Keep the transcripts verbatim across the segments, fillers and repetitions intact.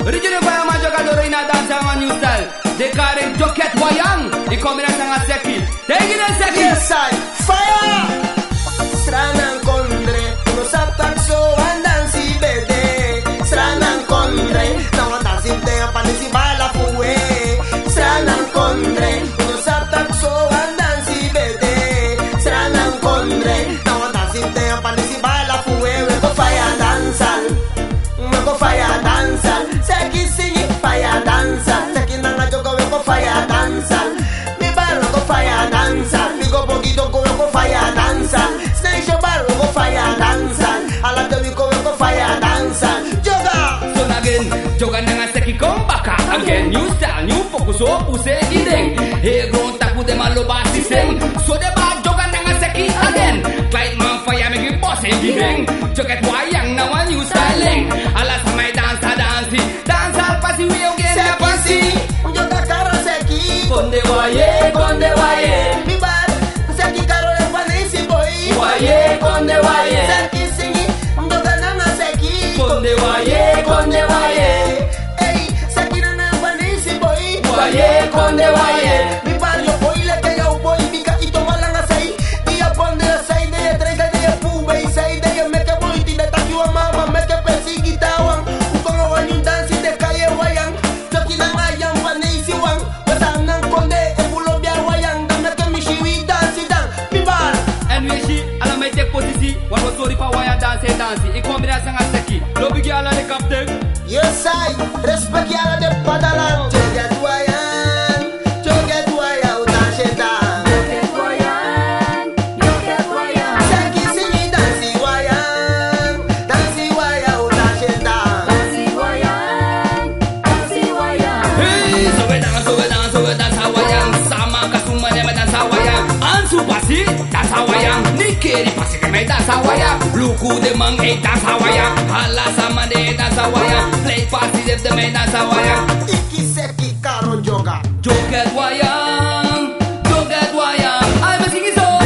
Original fireman jogador in a dance and a new style. They call him Joket Wayang. He combination a Seki. Take it a Seki. Yes, I fire. Strana incontre, uno sattaxo andansi vede. Strana incontre, now andansi te panisi bala fue. Strana incontre, uno sattaxo andansi vede. Strana incontre, now andansi te panisi bala fue. We go fire dancehall, we go fire dancehall. Seki sing it fire dancehall. Seki nanga jogo we go fire dancehall. Mi bar we go fire dancehall. Mi go poquito go we go fire dancehall. Snake show bar we go fire dancehall. All of them we go we go fire dancehall. Joga. So again, joga nanga Seki come back again. New style, new focus, so puse ideng. Hey, grown tapu de malo basi sing. So the bad joga nanga Seki again. Clyde man fire make it boss and giving. Joget Wayang now a new styling. Alas my dance a dance, dance al pasi we again. Seki, joga caro Seki. Conde Waye, Conde Waye. Mi bar, Seki caro le panisi boy. Waye, Conde Waye. Seki singi, joga nanga Seki. Conde Waye, Conde Waye. Ey, Seki nanga panisi boy. Waye, Conde Waye. Mi barrio boy le que yo boy pica y toma la sei. Dia pon de sei de três de pube y sei de me que boy ti de takiwa mama me que persigita wan. Un con o ni dance de calle Wayang. Seki nanga yam panisi wan. Wasanan konde e bulo bia Wayang. Dame que mi shiwi dance dan. Mi bar. And we she, ala may take posisi. One was sorry for why I dance dance. I combination a Seki. Lobby gyal the captain. Yes I respect yala de padalan. Joget Wayang, joget Wayang dance dan. Seki singi dance Wayang, dance Wayang dance dan. Hey, so we dance, so we dance, so we dance Hawaiian. Sama kasuma ne me dance Hawaiian. Ansu pasi dance Hawaiian. Nikeri pasi que me dance Hawaiian. Luku de man e dance Hawaiian. Hala sama de dance Hawaiian. Play pasi de de me dance Hawaiian. Iki Seki karo joga. Joget Wayang, Joget Wayang. I'm a singing song.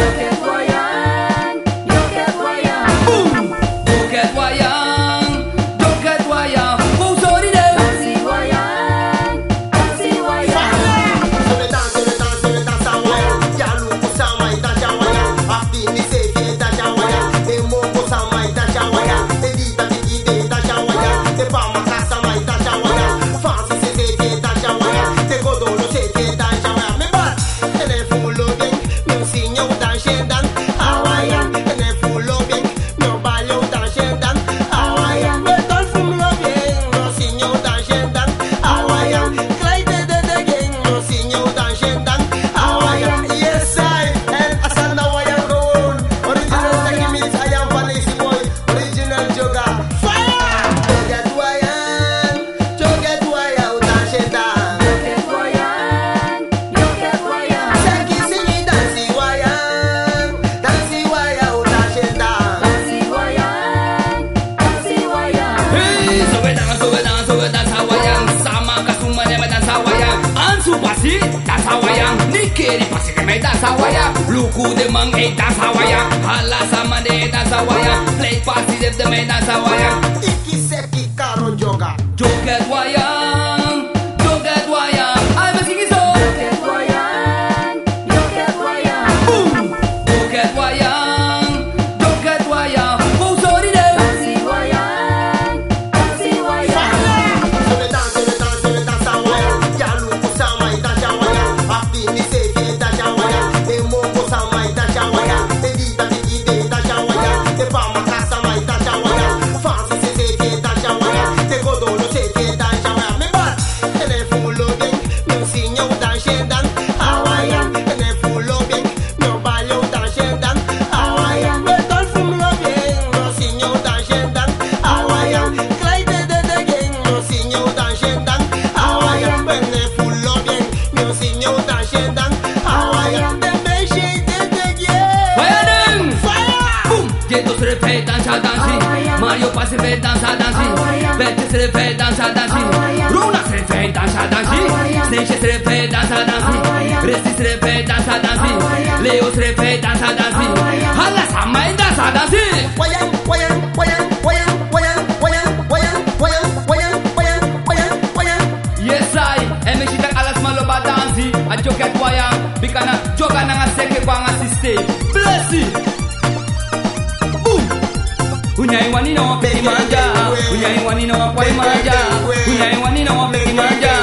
Boom. Joget Wayang, Joget Wayang. Oh, sorry there. So we dance, so we dance, so we dance Hawaiian. Jalu kusama dance Hawaiian. Api ni Seki dance Hawaiian. Emo kusama dance Hawaiian. Edita tiki de dance Hawaiian. Te pama kasama dance Hawaiian. Fancy se Seki dance Hawaiian. Te godolo Seki dance Hawaiian. Me bat, ene fulo bien. Mi sinyo dance dan Hawaiian. Ene fulo bien. Mi bayo dance dan Hawaiian. Me tol fulo bien. Mi sinyo dance dan Hawaiian. Clyde de de gang. Mi sinyo dance dan Hawaiian. Yes I, and asana Hawaiian roll. Original Seki means I am Vanessa boy. Original joga. Fire! Joget Wayang, joget Wayang dance dan. Seki singi dance Wayang, dance Wayang dance dan. Hey, so we dance, so we dance, so we dance Hawaiian. Sama kasuma ne me dance Hawaiian. Ansu pasi dance Hawaiian. Nikeri pasi que me dance Hawaiian. Luku de man e dance Hawaiian. Hala sama de dance Hawaiian. Play pasi de de me dance Hawaiian. Iki Seki karo joga. Joget Wayang, Joget Wayang. I'm a singing song. Boom. Joget Wayang, Joget Wayang. Oh, sorry there. So we dance, so we dance, so we dance Hawaiian. Jalu kusama dance Hawaiian. Api ni Seki dance Hawaiian. Emo kusama dance Hawaiian. Edita tiki de dance Hawaiian. Te pama kasama dance Hawaiian. Fancy se Seki dance Hawaiian. Te godolo Seki dance Hawaiian. Me bat, ene fulo bien. Mi sinyo dance dan Hawaiian. Ene fulo bien. Mi bayo dance dan Hawaiian. Me tol fulo bien. Mi sinyo dance dan Hawaiian. Clyde de de gang. Mi sinyo dance dan Hawaiian. Ene fulo bien. Mi sinyo dance dan Hawaiian. Dem be shake de de gang. Wayang. Fire! Boom. Jeto se le fait danse à danser. Mario pas se fait danse à danser. Bette se le fait danse à danser. Runa se le fait danse à danser. Snake se le fait danse à danser. Resti se le fait danse à danser. Léo se le fait danse à danser. Hala sama danse à danser. Wayang, wayang, wayang, wayang, wayang, wayang, wayang, wayang, wayang, wayang, wayang, Bossy. Boom. Unyai wani no peki manja. Unyai wani no kwai manja. Unyai wani no peki manja.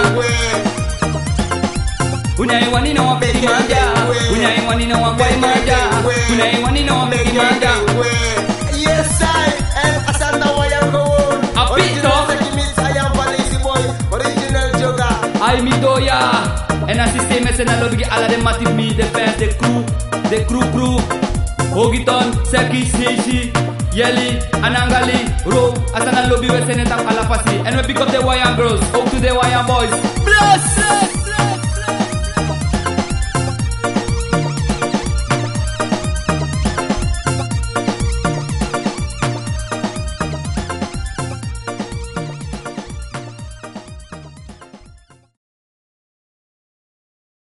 Unyai wani no peki manja. Unyai wani no kwai manja. Unyai wani no peki manja. Yes, I and Asanda Wayango. Apito. I am Police Boy, original Joga. I mi doya. En assisté met zijn lobby alle de matif mi de fans de crew, de crew crew. Hogiton, Seki, Seishi, Yelly, Anangali, Ro, Asana lobby we zijn het af alla passie. En we pick up the Wayan girls, ook to the Wayan boys. Bless!